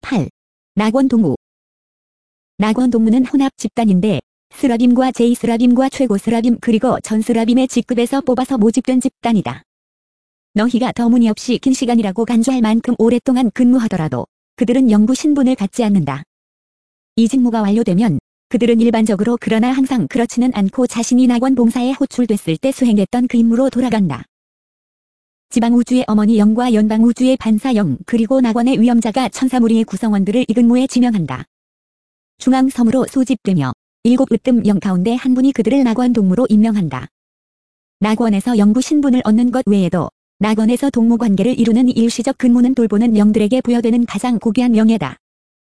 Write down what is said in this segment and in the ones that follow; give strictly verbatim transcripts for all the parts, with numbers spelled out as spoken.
팔. 낙원 동무. 낙원 동무는 혼합 집단인데 스라빔과 제이스라빔과 최고스라빔 그리고 전스라빔의 직급에서 뽑아서 모집된 집단이다. 너희가 터무니없이 긴 시간이라고 간주할 만큼 오랫동안 근무하더라도 그들은 영구 신분을 갖지 않는다. 이 직무가 완료되면 그들은 일반적으로 그러나 항상 그렇지는 않고 자신이 낙원 봉사에 호출됐을 때 수행했던 그 임무로 돌아간다. 지방우주의 어머니 영과 연방우주의 반사 영 그리고 낙원의 위험자가 천사무리의 구성원들을 이 근무에 지명한다. 중앙섬으로 소집되며 일곱 으뜸 영 가운데 한 분이 그들을 낙원 동무로 임명한다. 낙원에서 영구 신분을 얻는 것 외에도 낙원에서 동무관계를 이루는 일시적 근무는 돌보는 영들에게 부여되는 가장 고귀한 명예다.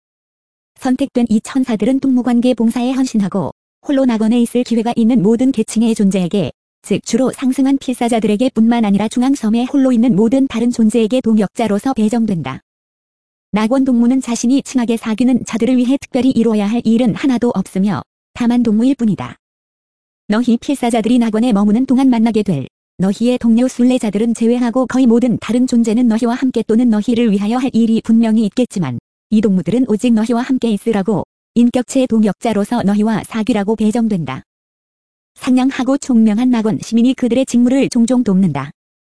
선택된 이 천사들은 동무관계 봉사에 헌신하고 홀로 낙원에 있을 기회가 있는 모든 계층의 존재에게, 즉 주로 상승한 필사자들에게 뿐만 아니라 중앙섬에 홀로 있는 모든 다른 존재에게 동역자로서 배정된다. 낙원 동무는 자신이 칭하게 사귀는 자들을 위해 특별히 이루어야 할 일은 하나도 없으며 다만 동무일 뿐이다. 너희 필사자들이 낙원에 머무는 동안 만나게 될 너희의 동료 순례자들은 제외하고 거의 모든 다른 존재는 너희와 함께 또는 너희를 위하여 할 일이 분명히 있겠지만 이 동무들은 오직 너희와 함께 있으라고 인격체의 동역자로서 너희와 사귀라고 배정된다. 상냥하고 총명한 낙원 시민이 그들의 직무를 종종 돕는다.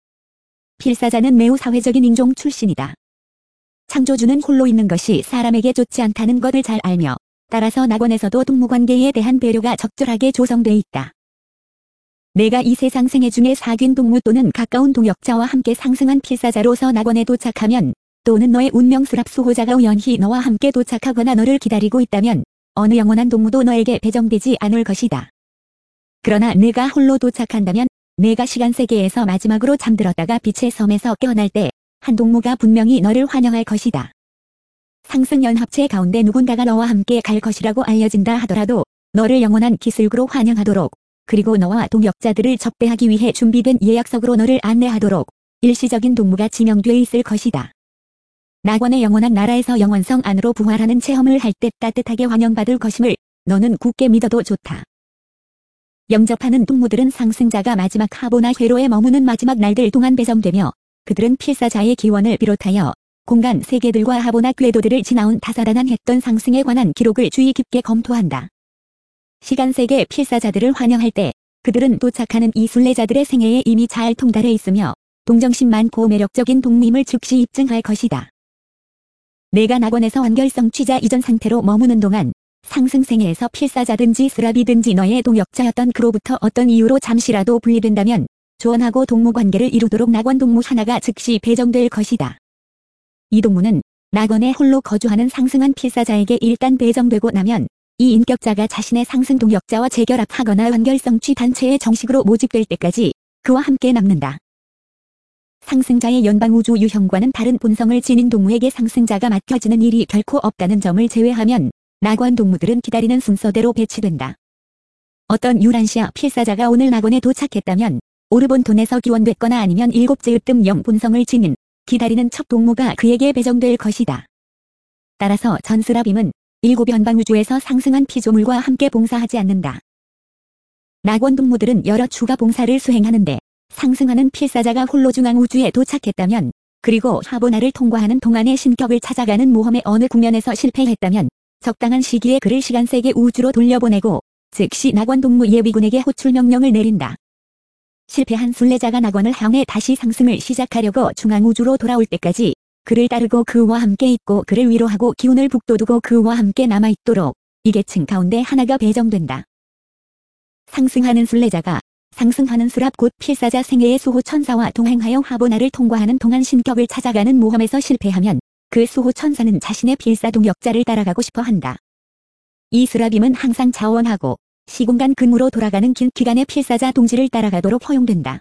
필사자는 매우 사회적인 인종 출신이다. 창조주는 홀로 있는 것이 사람에게 좋지 않다는 것을 잘 알며 따라서 낙원에서도 동무관계에 대한 배려가 적절하게 조성돼 있다. 내가 이 세상 생애 중에 사귄 동무 또는 가까운 동역자와 함께 상승한 필사자로서 낙원에 도착하면 또는 너의 운명수랍 수호자가 우연히 너와 함께 도착하거나 너를 기다리고 있다면 어느 영원한 동무도 너에게 배정되지 않을 것이다. 그러나 내가 홀로 도착한다면 내가 시간세계에서 마지막으로 잠들었다가 빛의 섬에서 깨어날 때 한 동무가 분명히 너를 환영할 것이다. 상승연합체 가운데 누군가가 너와 함께 갈 것이라고 알려진다 하더라도 너를 영원한 기슭으로 환영하도록 그리고 너와 동역자들을 접대하기 위해 준비된 예약석으로 너를 안내하도록 일시적인 동무가 지명되어 있을 것이다. 낙원의 영원한 나라에서 영원성 안으로 부활하는 체험을 할 때 따뜻하게 환영받을 것임을 너는 굳게 믿어도 좋다. 영접하는 동무들은 상승자가 마지막 하보나 회로에 머무는 마지막 날들 동안 배정되며 그들은 필사자의 기원을 비롯하여 공간 세계들과 하보나 궤도들을 지나온 다사다난 했던 상승에 관한 기록을 주의 깊게 검토한다. 시간세계 필사자들을 환영할 때 그들은 도착하는 이 순례자들의 생애에 이미 잘 통달해 있으며 동정심 많고 매력적인 동무임을 즉시 입증할 것이다. 내가 낙원에서 완결성 취자 이전 상태로 머무는 동안 상승생애에서 필사자든지 스라비든지 너의 동역자였던 그로부터 어떤 이유로 잠시라도 분리된다면 조언하고 동무관계를 이루도록 낙원 동무 하나가 즉시 배정될 것이다. 이 동무는 낙원에 홀로 거주하는 상승한 필사자에게 일단 배정되고 나면 이 인격자가 자신의 상승 동역자와 재결합하거나 완결성취 단체에 정식으로 모집될 때까지 그와 함께 남는다. 상승자의 연방우주 유형과는 다른 본성을 지닌 동무에게 상승자가 맡겨지는 일이 결코 없다는 점을 제외하면 낙원 동무들은 기다리는 순서대로 배치된다. 어떤 유란시아 필사자가 오늘 낙원에 도착했다면 오르본톤에서 기원됐거나 아니면 일곱째 으뜸 영 본성을 지닌 기다리는 첫 동무가 그에게 배정될 것이다. 따라서 전스라빔은 일곱 연방우주에서 상승한 피조물과 함께 봉사하지 않는다. 낙원 동무들은 여러 추가 봉사를 수행하는데 상승하는 필사자가 홀로 중앙우주에 도착했다면 그리고 하보나를 통과하는 동안의 신격을 찾아가는 모험의 어느 국면에서 실패했다면 적당한 시기에 그를 시간세계 우주로 돌려보내고 즉시 낙원 동무 예비군에게 호출 명령을 내린다. 실패한 순례자가 낙원을 향해 다시 상승을 시작하려고 중앙우주로 돌아올 때까지 그를 따르고 그와 함께 있고 그를 위로하고 기운을 북돋우고 그와 함께 남아있도록 이 계층 가운데 하나가 배정된다. 상승하는 순례자가 상승하는 수랍 곧 필사자 생애의 수호 천사와 동행하여 하보나를 통과하는 동안 신격을 찾아가는 모험에서 실패하면 그 수호 천사는 자신의 필사 동역자를 따라가고 싶어 한다. 이 스라빔은 항상 자원하고 시공간 근무로 돌아가는 긴 기간의 필사자 동지를 따라가도록 허용된다.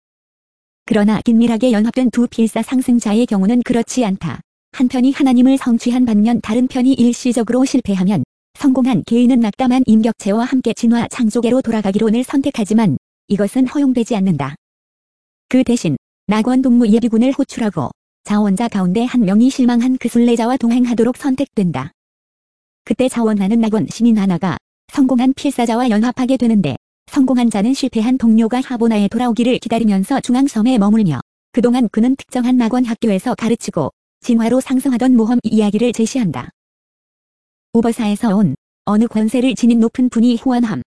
그러나 긴밀하게 연합된 두 필사 상승자의 경우는 그렇지 않다. 한 편이 하나님을 성취한 반면 다른 편이 일시적으로 실패하면 성공한 개인은 낙담한 인격체와 함께 진화 창조계로 돌아가기론을 선택하지만 이것은 허용되지 않는다. 그 대신 낙원 동무 예비군을 호출하고 자원자 가운데 한 명이 실망한 그 순례자와 동행하도록 선택된다. 그때 자원하는 낙원 시민 하나가 성공한 필사자와 연합하게 되는데 성공한 자는 실패한 동료가 하보나에 돌아오기를 기다리면서 중앙섬에 머물며 그동안 그는 특정한 낙원 학교에서 가르치고 진화로 상승하던 모험 이야기를 제시한다. 우버사에서 온 어느 권세를 지닌 높은 분이 후원함.